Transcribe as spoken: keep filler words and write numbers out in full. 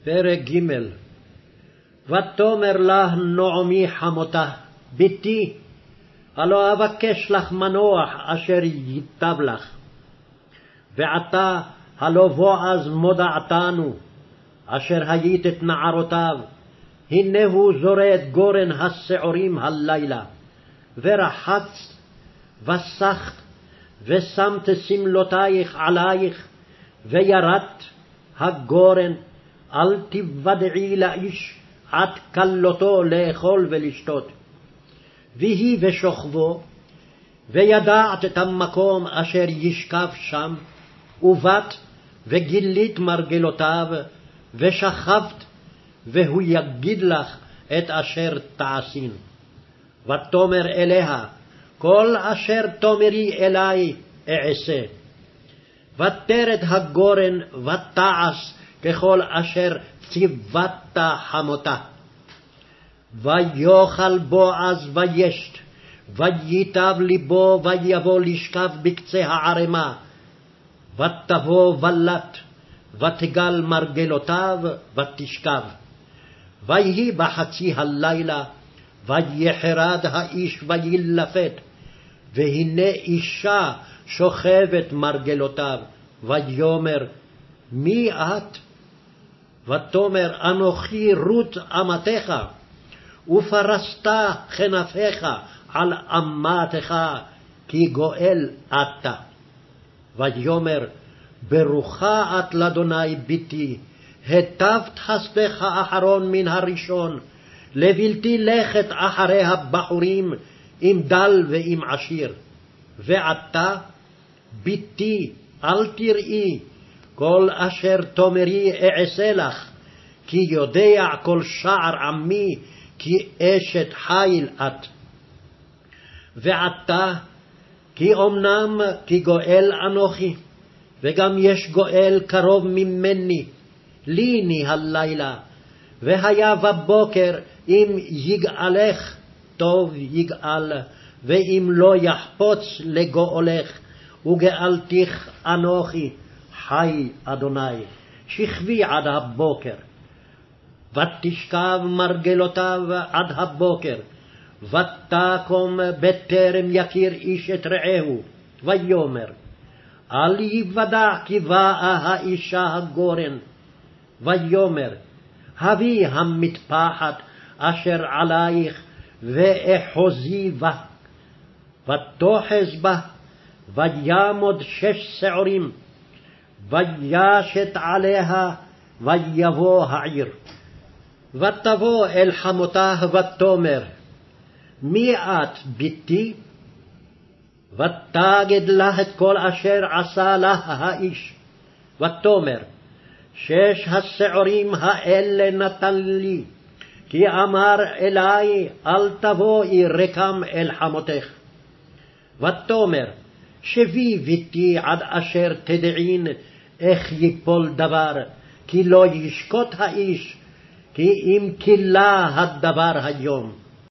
פרק ג'. ותאמר לה נעמי חמותה, בתי, הלא אבקש לך מנוח אשר ייטב לך. ועתה הלא בועז מודעתנו, אשר היית את נערותיו, הנה הוא זורה את גורן השעורים הלילה. ורחצת, וסחת, ושמת סמלותייך עלייך, וירדת הגורן, אל תוודעי לאיש עד כלותו לאכול ולשתות. ויהי בשוכבו, וידעת את המקום אשר ישכב שם, ובאת וגילית מרגלותיו, ושכבת, והוא יגיד לך את אשר תעשין. ותאמר אליה, כל אשר תאמרי אלי אעשה. ותרד הגורן ותעש ככל אשר ציוות חמותה. ויאכל בועז וישת, וייטב ליבו, ויבוא לשכב בקצה הערמה. ותבוא ולט, ותגל מרגלותיו, ותשכב. ויהי בחצי הלילה, ויחרד האיש וילפת, והנה אישה שוכבת מרגלותיו. ויאמר, מי את? ותאמר, אנוכי רות אמתך, ופרסת כנפיך על אמתך, כי גואל אתה. ויאמר, ברוכה את לאדוני בתי, היטבת חסדך האחרון מן הראשון, לבלתי לכת אחרי הבחורים, עם דל ועם עשיר. ועתה, בתי, אל תראי, כל אשר תאמרי אעשה לך, כי יודע כל שער עמי, כי אשת חיל את. ועתה, כי אמנם כי גואל אנוכי, וגם יש גואל קרוב ממני, ליני הלילה, והיה בבוקר אם יגאלך, טוב יגאל, ואם לא יחפוץ לגואלך, וגאלתיך אנוכי, חי אדוני. שכבי עד הבוקר. ותשכב מרגלותיו עד הבוקר, ותקום בטרם יכיר איש את רעהו. ויאמר, אל יוודע כי באה האישה הגורן. ויאמר, הביא המטפחת אשר עלייך, ואחוזי בה. ותאחז בה, ויעמוד שש שעורים, וישת עליה, ויבוא העיר. ותבוא אל חמותה ותאמר, מי את בתי? ותגד לה את כל אשר עשה לה האיש. ותאמר, שש השעורים האלה נתן לי, כי אמר אלי, אל תבואי רקם אל חמותך. ותאמר, שבי בתי עד אשר תדעין איך יפול דבר, כי לא ישקוט האיש, כי אם כלה הדבר היום.